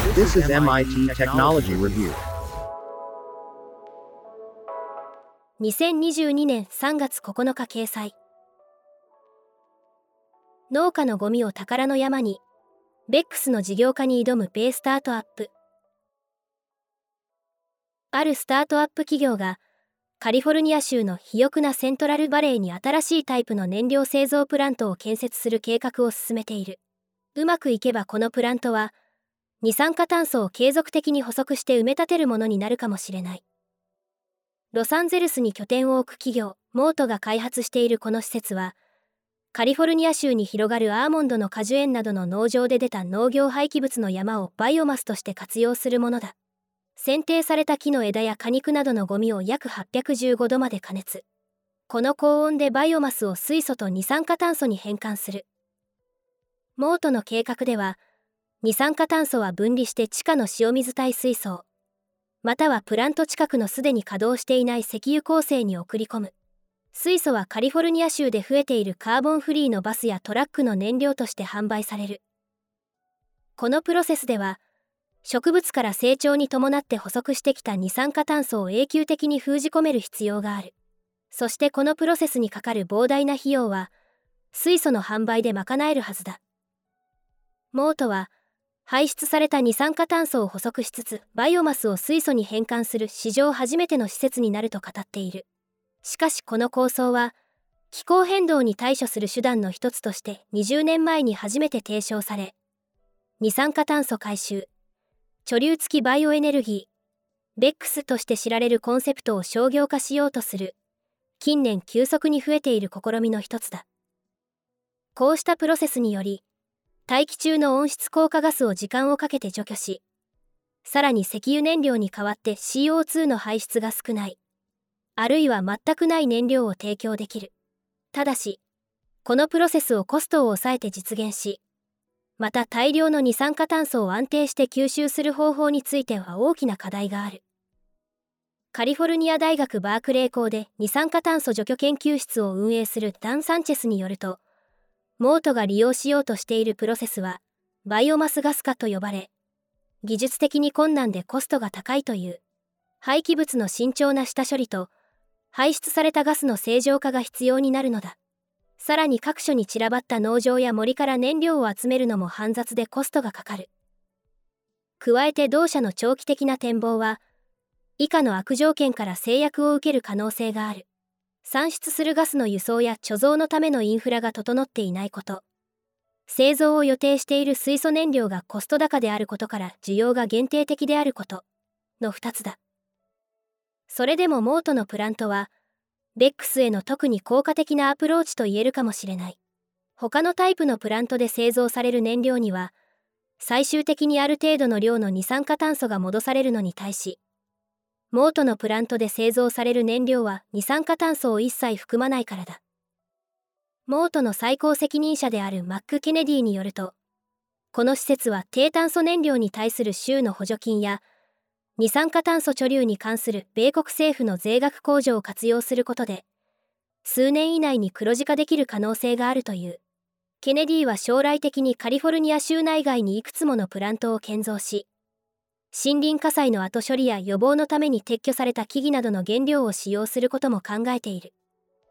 This is MIT Technology Review. 2022年3月9日掲載。農家のゴミを宝の山に、ベックスの事業化に挑む米スタートアップ。あるスタートアップ企業が、カリフォルニア州の肥沃なセントラルバレーに新しいタイプの燃料製造プラントを建設する計画を進めている。うまくいけばこのプラントは、二酸化炭素を継続的に捕捉して埋め立てるものになるかもしれない。ロサンゼルスに拠点を置く企業、モートが開発しているこの施設は、カリフォルニア州に広がるアーモンドの果樹園などの農場で出た農業廃棄物の山をバイオマスとして活用するものだ。剪定された木の枝や果肉などのゴミを約815度まで加熱。この高温でバイオマスを水素と二酸化炭素に変換する。モートの計画では、二酸化炭素は分離して地下の塩水体水槽、またはプラント近くのすでに稼働していない石油構成に送り込む。水素はカリフォルニア州で増えているカーボンフリーのバスやトラックの燃料として販売される。このプロセスでは、植物から成長に伴って捕捉してきた二酸化炭素を永久的に封じ込める必要がある。そしてこのプロセスにかかる膨大な費用は、水素の販売で賄えるはずだ。モートは、排出された二酸化炭素を捕捉しつつ、バイオマスを水素に変換する史上初めての施設になると語っている。しかしこの構想は、気候変動に対処する手段の一つとして20年前に初めて提唱され、二酸化炭素回収、貯留付きバイオエネルギー、ベックスとして知られるコンセプトを商業化しようとする、近年急速に増えている試みの一つだ。こうしたプロセスにより、大気中の温室効果ガスを時間をかけて除去し、さらに石油燃料に代わって CO2 の排出が少ない、あるいは全くない燃料を提供できる。ただし、このプロセスをコストを抑えて実現し、また大量の二酸化炭素を安定して吸収する方法については大きな課題がある。カリフォルニア大学バークレー校で二酸化炭素除去研究室を運営するダン・サンチェスによると、モートが利用しようとしているプロセスは、バイオマスガス化と呼ばれ、技術的に困難でコストが高いという。廃棄物の慎重な下処理と、排出されたガスの正常化が必要になるのだ。さらに各所に散らばった農場や森から燃料を集めるのも煩雑でコストがかかる。加えて同社の長期的な展望は、以下の悪条件から制約を受ける可能性がある。産出するガスの輸送や貯蔵のためのインフラが整っていないこと。製造を予定している水素燃料がコスト高であることから需要が限定的であることの2つだ。それでもモートのプラントは、ベックスへの特に効果的なアプローチと言えるかもしれない。他のタイプのプラントで製造される燃料には、最終的にある程度の量の二酸化炭素が戻されるのに対し、モートのプラントで製造される燃料は二酸化炭素を一切含まないからだ。モートの最高責任者であるマック・ケネディによると、この施設は低炭素燃料に対する州の補助金や、二酸化炭素貯留に関する米国政府の税額控除を活用することで、数年以内に黒字化できる可能性があるという。ケネディは将来的にカリフォルニア州内外にいくつものプラントを建造し、森林火災の後処理や予防のために撤去された木々などの原料を使用することも考えている。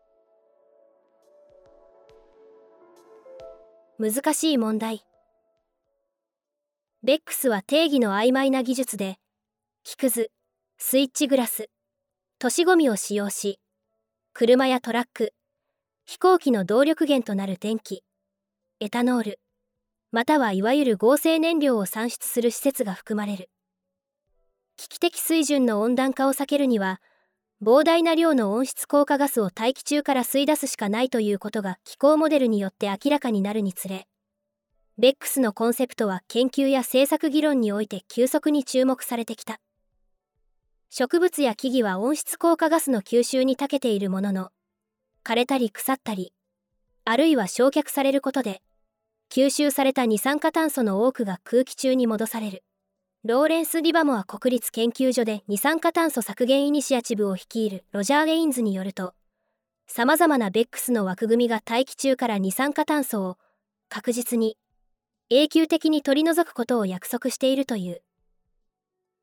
難しい問題。ベックスは定義の曖昧な技術で、木くず、スイッチグラス、都市ゴミを使用し、車やトラック、飛行機の動力源となる電気、エタノール、またはいわゆる合成燃料を産出する施設が含まれる。危機的水準の温暖化を避けるには、膨大な量の温室効果ガスを大気中から吸い出すしかないということが気候モデルによって明らかになるにつれ、ベックスのコンセプトは研究や政策議論において急速に注目されてきた。植物や木々は温室効果ガスの吸収に長けているものの、枯れたり腐ったり、あるいは焼却されることで、吸収された二酸化炭素の多くが空気中に戻される。ローレンス・リバモア国立研究所で二酸化炭素削減イニシアチブを率いるロジャー・ゲインズによると、様々なベックスの枠組みが大気中から二酸化炭素を確実に永久的に取り除くことを約束しているという。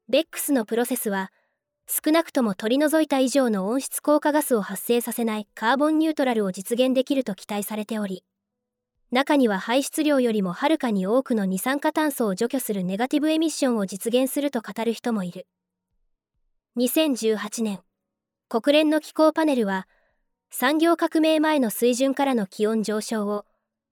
ベックスのプロセスは、少なくとも取り除いた以上の温室効果ガスを発生させないカーボンニュートラルを実現できると期待されており、中には排出量よりもはるかに多くの二酸化炭素を除去するネガティブエミッションを実現すると語る人もいる。2018年、国連の気候パネルは、産業革命前の水準からの気温上昇を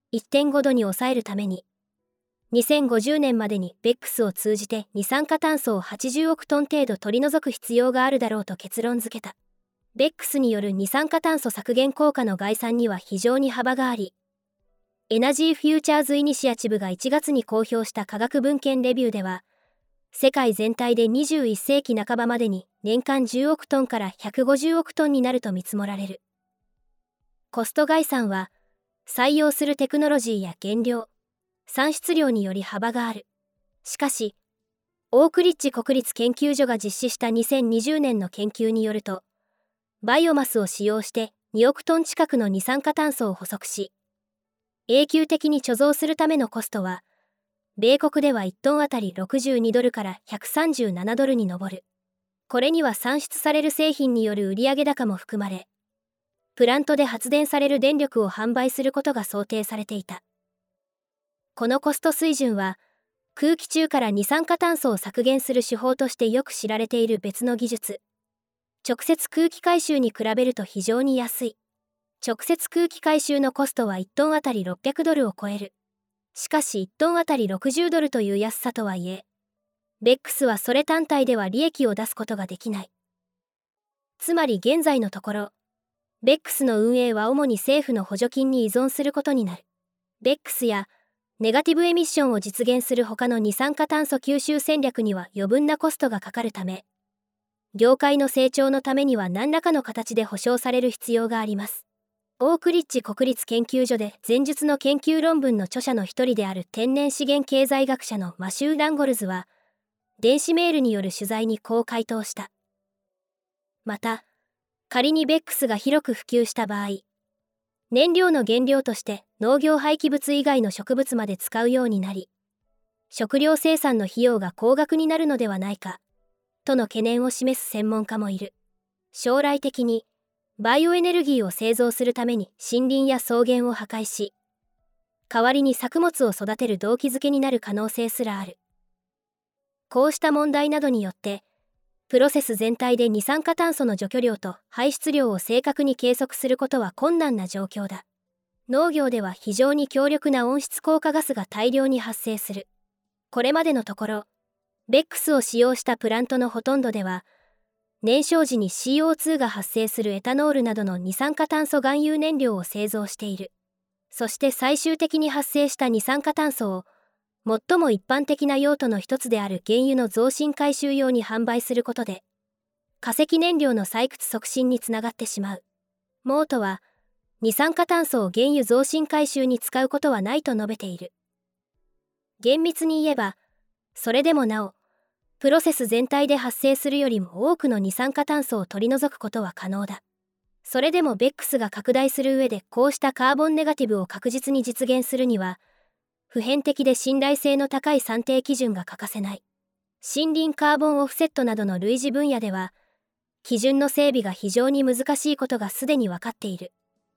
1.5 度に抑えるために、2050年までにベックスを通じて二酸化炭素を80億トン程度取り除く必要があるだろうと結論付けた。ベックスによる二酸化炭素削減効果の概算には非常に幅があり、エナジーフューチャーズイニシアチブが1月に公表した科学文献レビューでは、世界全体で21世紀半ばまでに年間10億トンから150億トンになると見積もられる。コスト概算は、採用するテクノロジーや原料、産出量により幅がある。しかし、オークリッジ国立研究所が実施した2020年の研究によると、バイオマスを使用して2億トン近くの二酸化炭素を捕捉し、永久的に貯蔵するためのコストは、米国では1トンあたり62ドルから137ドルに上る。これには産出される製品による売上高も含まれ、プラントで発電される電力を販売することが想定されていた。このコスト水準は、空気中から二酸化炭素を削減する手法としてよく知られている別の技術、直接空気回収に比べると非常に安い。直接空気回収のコストは1トンあたり600ドルを超える。しかし1トンあたり60ドルという安さとはいえ、ベックスはそれ単体では利益を出すことができない。つまり現在のところ、ベックスの運営は主に政府の補助金に依存することになる。ベックスやネガティブエミッションを実現する他の二酸化炭素吸収戦略には余分なコストがかかるため、業界の成長のためには何らかの形で保証される必要があります。オークリッジ国立研究所で前述の研究論文の著者の一人である天然資源経済学者のマシュー・ランゴルズは、電子メールによる取材にこう回答した。また、仮にベックスが広く普及した場合、燃料の原料として農業廃棄物以外の植物まで使うようになり、食料生産の費用が高額になるのではないか、との懸念を示す専門家もいる。将来的に、バイオエネルギーを製造するために森林や草原を破壊し、代わりに作物を育てる動機づけになる可能性すらある。こうした問題などによって、プロセス全体で二酸化炭素の除去量と排出量を正確に計測することは困難な状況だ。農業では非常に強力な温室効果ガスが大量に発生する。これまでのところ、ベックスを使用したプラントのほとんどでは、燃焼時に CO2 が発生するエタノールなどの二酸化炭素含有燃料を製造している。そして最終的に発生した二酸化炭素を、最も一般的な用途の一つである原油の増進回収用に販売することで、化石燃料の採掘促進につながってしまう。モートは、二酸化炭素を原油増進回収に使うことはないと述べている。厳密に言えば、それでもなお、プロセス全体で発生するよりも多くの二酸化炭素を取り除くことは可能だ。それでもベックスが拡大する上でこうしたカーボンネガティブを確実に実現するには、普遍的で信頼性の高い算定基準が欠かせない。森林カーボンオフセットなどの類似分野では、基準の整備が非常に難しいことがすでに分かっている。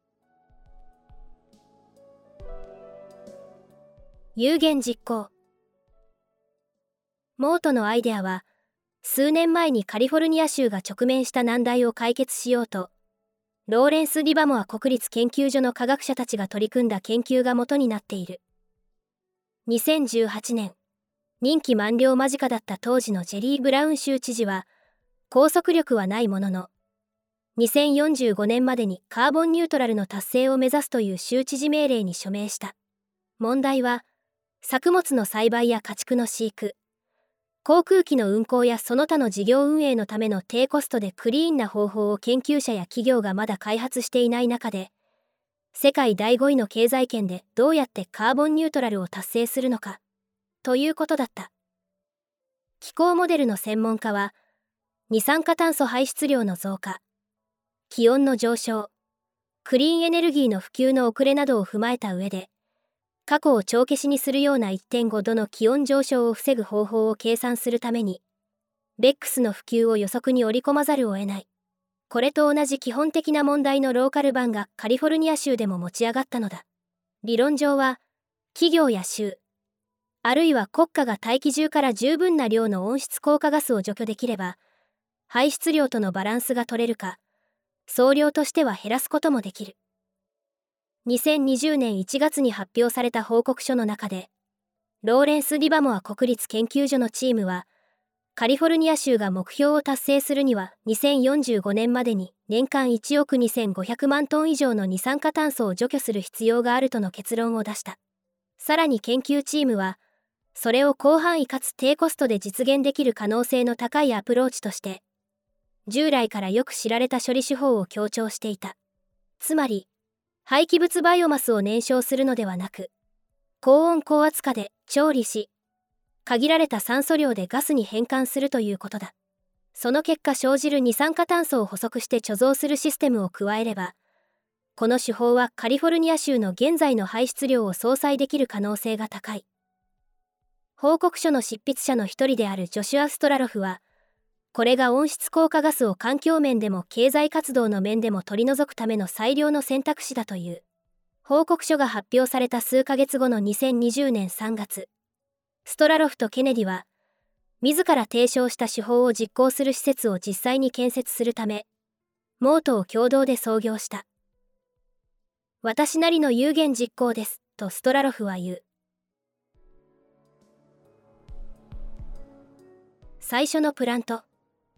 有言実行。モートのアイデアは、数年前にカリフォルニア州が直面した難題を解決しようと、ローレンス・リバモア国立研究所の科学者たちが取り組んだ研究が元になっている。2018年、任期満了間近だった当時のジェリー・ブラウン州知事は、拘束力はないものの、2045年までにカーボンニュートラルの達成を目指すという州知事命令に署名した。問題は、作物の栽培や家畜の飼育、航空機の運航やその他の事業運営のための低コストでクリーンな方法を研究者や企業がまだ開発していない中で、世界第5位の経済圏でどうやってカーボンニュートラルを達成するのか、ということだった。気候モデルの専門家は、二酸化炭素排出量の増加、気温の上昇、クリーンエネルギーの普及の遅れなどを踏まえた上で、過去を帳消しにするような 1.5 度の気温上昇を防ぐ方法を計算するために、 ベックスの普及を予測に織り込まざるを得ない。これと同じ基本的な問題のローカル版がカリフォルニア州でも持ち上がったのだ。理論上は、企業や州、あるいは国家が大気中から十分な量の温室効果ガスを除去できれば、排出量とのバランスが取れるか、総量としては減らすこともできる。2020年1月に発表された報告書の中で、ローレンス・リバモア国立研究所のチームは、カリフォルニア州が目標を達成するには2045年までに年間1億2500万トン以上の二酸化炭素を除去する必要があるとの結論を出した。さらに研究チームは、それを広範囲かつ低コストで実現できる可能性の高いアプローチとして、従来からよく知られた処理手法を強調していた。つまり、廃棄物バイオマスを燃焼するのではなく、高温高圧下で調理し、限られた酸素量でガスに変換するということだ。その結果生じる二酸化炭素を捕捉して貯蔵するシステムを加えれば、この手法はカリフォルニア州の現在の排出量を相殺できる可能性が高い。報告書の執筆者の一人であるジョシュア・ストラロフは、これが温室効果ガスを環境面でも経済活動の面でも取り除くための最良の選択肢だという。報告書が発表された数ヶ月後の2020年3月、ストラロフとケネディは、自ら提唱した手法を実行する施設を実際に建設するため、モートを共同で創業した。私なりの有言実行です、とストラロフは言う。最初のプラント。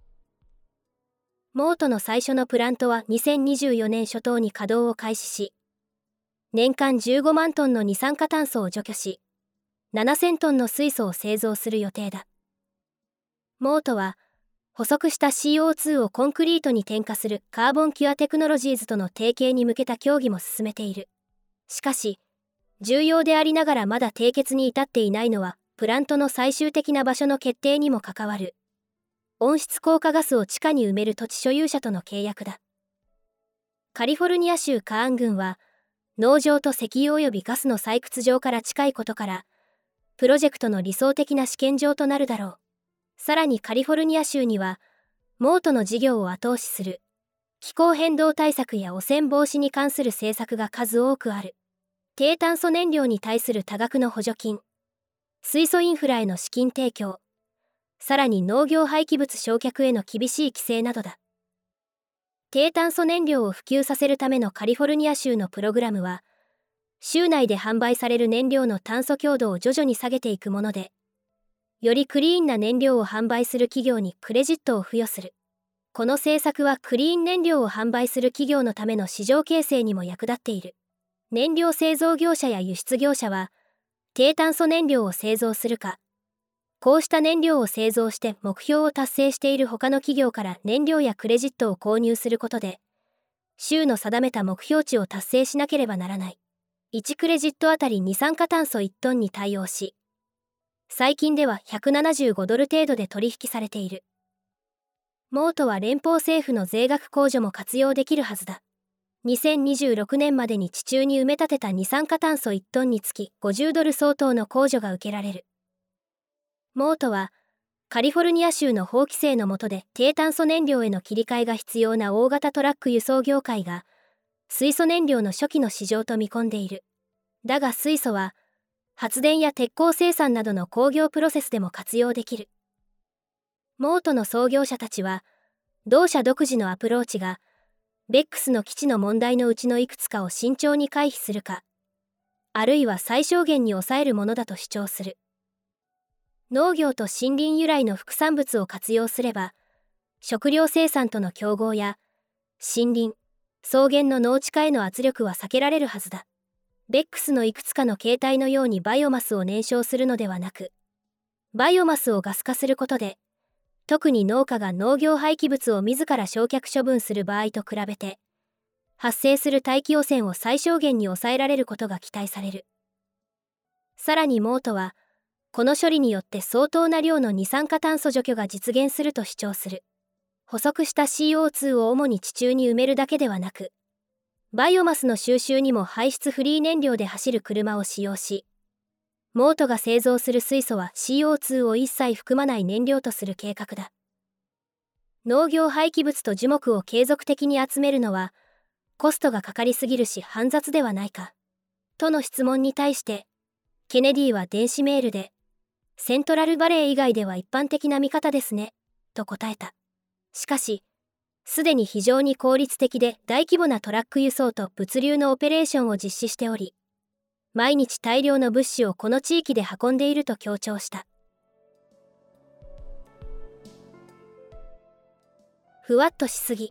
モートの最初のプラントは2024年初頭に稼働を開始し、年間15万トンの二酸化炭素を除去し、7000トンの水素を製造する予定だ。モートは、捕捉した CO2 をコンクリートに転化するカーボンキュアテクノロジーズとの提携に向けた協議も進めている。しかし、重要でありながらまだ締結に至っていないのは、プラントの最終的な場所の決定にも関わる。温室効果ガスを地下に埋める土地所有者との契約だ。カリフォルニア州カーン郡は、農場と石油及びガスの採掘場から近いことから、プロジェクトの理想的な試験場となるだろう。さらにカリフォルニア州には、モートの事業を後押しする、気候変動対策や汚染防止に関する政策が数多くある。低炭素燃料に対する多額の補助金、水素インフラへの資金提供、さらに農業廃棄物焼却への厳しい規制などだ。低炭素燃料を普及させるためのカリフォルニア州のプログラムは、州内で販売される燃料の炭素強度を徐々に下げていくもので、よりクリーンな燃料を販売する企業にクレジットを付与する。この政策はクリーン燃料を販売する企業のための市場形成にも役立っている。燃料製造業者や輸出業者は、低炭素燃料を製造するか、こうした燃料を製造して目標を達成している他の企業から燃料やクレジットを購入することで、州の定めた目標値を達成しなければならない。1クレジットあたり二酸化炭素1トンに対応し、最近では175ドル程度で取引されている。モートは連邦政府の税額控除も活用できるはずだ。2026年までに地中に埋め立てた二酸化炭素1トンにつき50ドル相当の控除が受けられる。モートは、カリフォルニア州の法規制の下で低炭素燃料への切り替えが必要な大型トラック輸送業界が、水素燃料の初期の市場と見込んでいる。だが水素は、発電や鉄鋼生産などの工業プロセスでも活用できる。モートの創業者たちは、同社独自のアプローチが、ベックスの基地の問題のうちのいくつかを慎重に回避するか、あるいは最小限に抑えるものだと主張する。農業と森林由来の副産物を活用すれば、食料生産との競合や、森林、草原の農地化への圧力は避けられるはずだ。ベックスのいくつかの形態のようにバイオマスを燃焼するのではなく、バイオマスをガス化することで、特に農家が農業廃棄物を自ら焼却処分する場合と比べて、発生する大気汚染を最小限に抑えられることが期待される。さらにモートは、この処理によって相当な量の二酸化炭素除去が実現すると主張する。捕捉した CO2 を主に地中に埋めるだけではなく、バイオマスの収集にも排出フリー燃料で走る車を使用し、モートが製造する水素は CO2 を一切含まない燃料とする計画だ。 農業廃棄物と樹木を継続的に集めるのはコストがかかりすぎるし煩雑ではないかとの質問に対して、ケネディは電子メールで、セントラルバレー以外では一般的な見方ですねと答えた。しかしすでに非常に効率的で大規模なトラック輸送と物流のオペレーションを実施しており、毎日大量の物資をこの地域で運んでいると強調した。ふわっとしすぎ。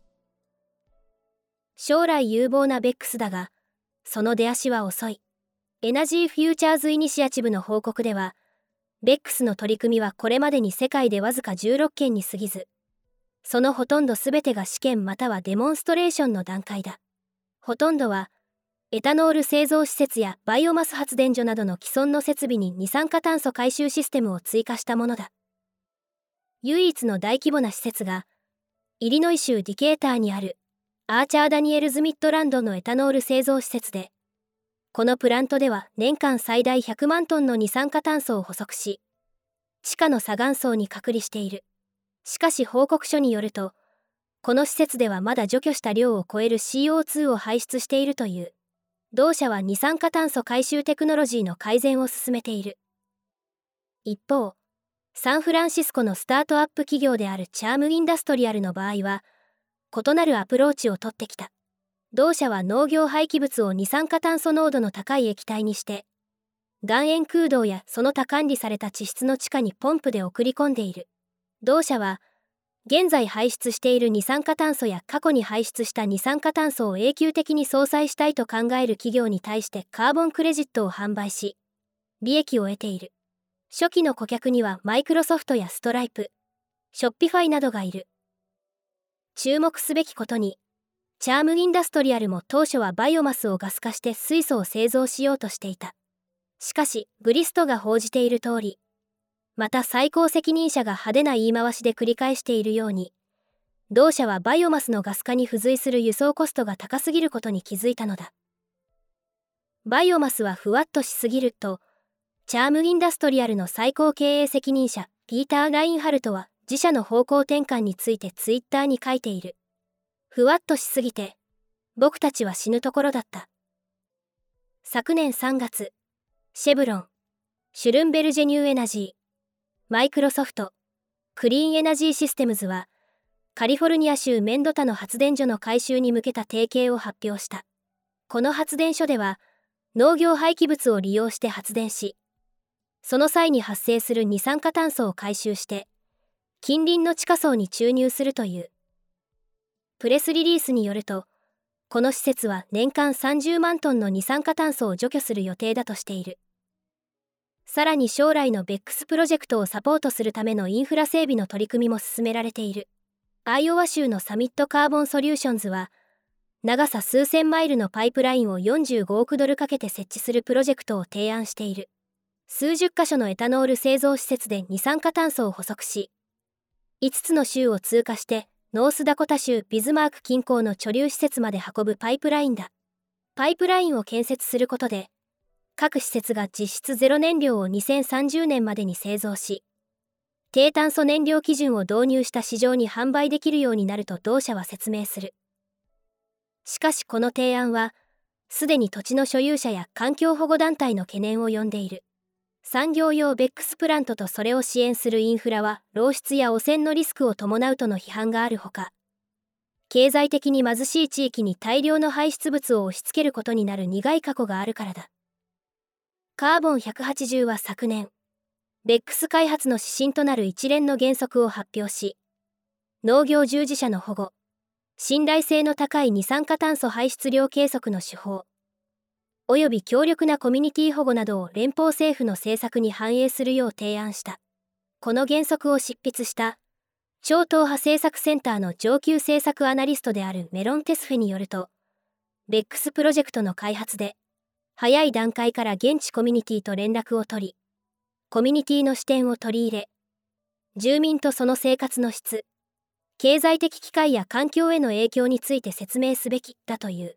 将来有望なベックスだが、その出足は遅い。エナジーフューチャーズイニシアチブの報告では、ベックスの取り組みはこれまでに世界でわずか16件に過ぎず、そのほとんどすべてが試験またはデモンストレーションの段階だ。ほとんどは、エタノール製造施設やバイオマス発電所などの既存の設備に二酸化炭素回収システムを追加したものだ。唯一の大規模な施設が、イリノイ州ディケーターにあるアーチャー・ダニエルズ・ミッドランドのエタノール製造施設で、このプラントでは年間最大100万トンの二酸化炭素を捕捉し、地下の砂岩層に隔離している。しかし報告書によると、この施設ではまだ除去した量を超える CO2 を排出しているという。同社は二酸化炭素回収テクノロジーの改善を進めている。一方、サンフランシスコのスタートアップ企業であるチャームインダストリアルの場合は、異なるアプローチを取ってきた。同社は農業廃棄物を二酸化炭素濃度の高い液体にして、岩塩空洞やその他管理された地質の地下にポンプで送り込んでいる。同社は、現在排出している二酸化炭素や過去に排出した二酸化炭素を永久的に相殺したいと考える企業に対してカーボンクレジットを販売し、利益を得ている。初期の顧客にはマイクロソフトやストライプ、ショッピファイなどがいる。注目すべきことに、チャームインダストリアルも当初はバイオマスをガス化して水素を製造しようとしていた。しかし、グリストが報じている通り、また最高責任者が派手な言い回しで繰り返しているように、同社はバイオマスのガス化に付随する輸送コストが高すぎることに気づいたのだ。バイオマスはふわっとしすぎると、チャームインダストリアルの最高経営責任者、ピーター・ラインハルトは自社の方向転換についてツイッターに書いている。ふわっとしすぎて、僕たちは死ぬところだった。昨年3月、シェブロン、シュルンベルジェニューエナジー、マイクロソフト、クリーンエナジーシステムズは、カリフォルニア州メンドタの発電所の改修に向けた提携を発表した。この発電所では、農業廃棄物を利用して発電し、その際に発生する二酸化炭素を回収して、近隣の地下層に注入するという。プレスリリースによると、この施設は年間30万トンの二酸化炭素を除去する予定だとしている。さらに将来のベックスプロジェクトをサポートするためのインフラ整備の取り組みも進められている。アイオワ州のサミットカーボンソリューションズは、長さ数千マイルのパイプラインを45億ドルかけて設置するプロジェクトを提案している。数十カ所のエタノール製造施設で二酸化炭素を捕捉し、5つの州を通過してノースダコタ州ビズマーク近郊の貯留施設まで運ぶパイプラインだ。パイプラインを建設することで、各施設が実質ゼロ燃料を2030年までに製造し、低炭素燃料基準を導入した市場に販売できるようになると同社は説明する。しかしこの提案は、すでに土地の所有者や環境保護団体の懸念を呼んでいる。産業用ベックスプラントとそれを支援するインフラは漏出や汚染のリスクを伴うとの批判があるほか、経済的に貧しい地域に大量の排出物を押し付けることになる苦い過去があるからだ。カーボン180は昨年、ベックス開発の指針となる一連の原則を発表し、農業従事者の保護、信頼性の高い二酸化炭素排出量計測の手法、および強力なコミュニティ保護などを連邦政府の政策に反映するよう提案した。この原則を執筆した、超党派政策センターの上級政策アナリストであるメロン・テスフェによると、ベックスプロジェクトの開発で、早い段階から現地コミュニティと連絡を取り、コミュニティの視点を取り入れ、住民とその生活の質、経済的機会や環境への影響について説明すべきだという。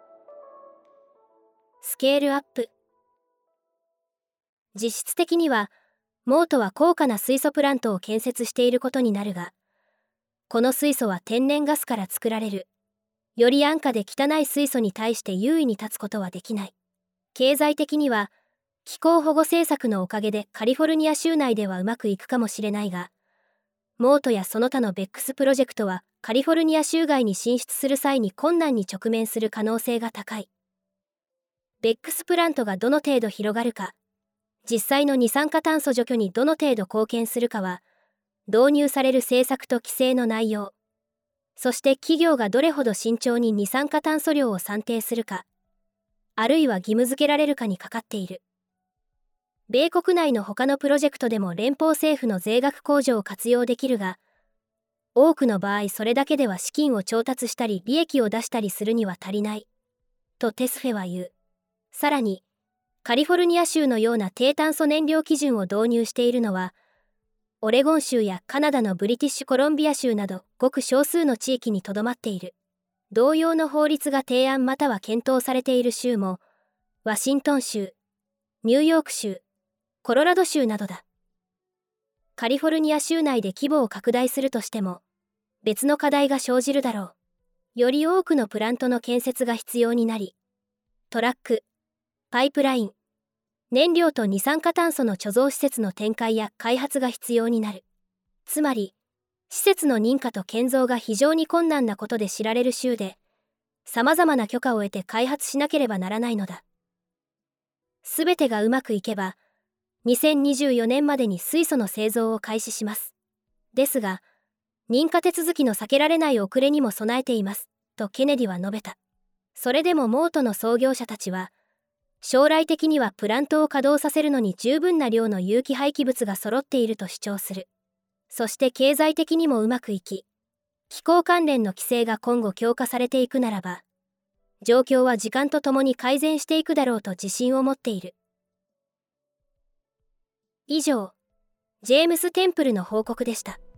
スケールアップ。実質的には、 モートは高価な水素プラントを建設していることになるが、この水素は天然ガスから作られる。より安価で汚い水素に対して優位に立つことはできない。経済的には、気候保護政策のおかげでカリフォルニア州内ではうまくいくかもしれないが、モートやその他のベックスプロジェクトはカリフォルニア州外に進出する際に困難に直面する可能性が高い。ベックスプラントがどの程度広がるか、実際の二酸化炭素除去にどの程度貢献するかは、導入される政策と規制の内容、そして企業がどれほど慎重に二酸化炭素量を算定するか、あるいは義務付けられるかにかかっている。米国内の他のプロジェクトでも連邦政府の税額控除を活用できるが、多くの場合それだけでは資金を調達したり利益を出したりするには足りない、とテスフェは言う。さらに、カリフォルニア州のような低炭素燃料基準を導入しているのは、オレゴン州やカナダのブリティッシュコロンビア州などごく少数の地域にとどまっている。同様の法律が提案または検討されている州も、ワシントン州、ニューヨーク州、コロラド州などだ。カリフォルニア州内で規模を拡大するとしても、別の課題が生じるだろう。より多くのプラントの建設が必要になり、トラック、パイプライン、燃料と二酸化炭素の貯蔵施設の展開や開発が必要になる。つまり、施設の認可と建造が非常に困難なことで知られる州で、様々な許可を得て開発しなければならないのだ。すべてがうまくいけば、2024年までに水素の製造を開始します。ですが、認可手続きの避けられない遅れにも備えています、とケネディは述べた。それでもモートの創業者たちは、将来的にはプラントを稼働させるのに十分な量の有機廃棄物が揃っていると主張する。そして経済的にもうまくいき、気候関連の規制が今後強化されていくならば、状況は時間とともに改善していくだろうと自信を持っている。以上、ジェームス・テンプルの報告でした。